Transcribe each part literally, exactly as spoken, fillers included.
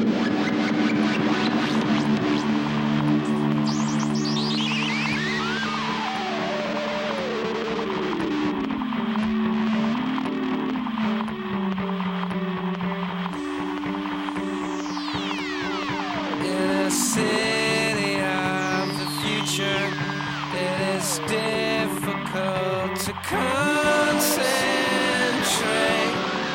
City of the future, it is difficult to concentrate.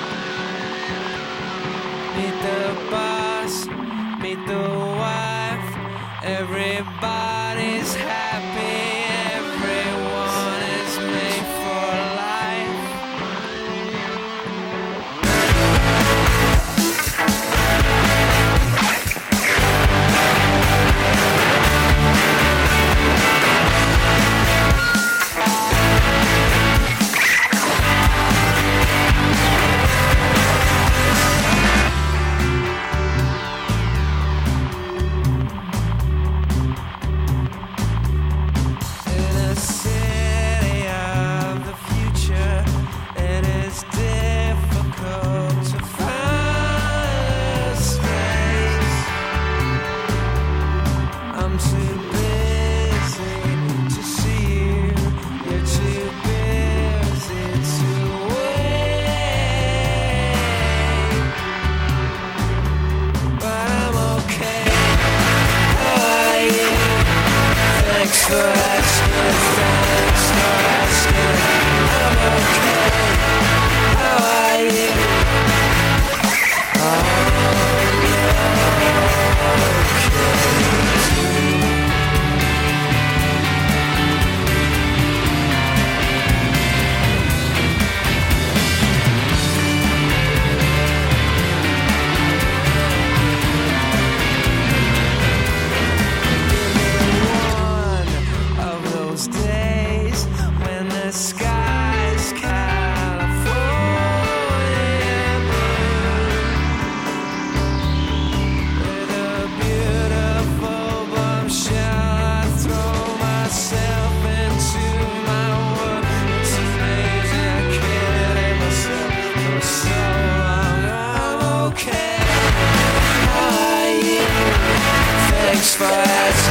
Meet the boss, meet the wife, everybody's happy, everyone is made for life. Thanks for asking, thanks for asking, I'm okay, how are you? Oh, days when the sky's California blue, with a beautiful bombshell, I throw myself into my work. It's amazing I can't hate myself for so long. I'm okay. How are you? Thanks for asking.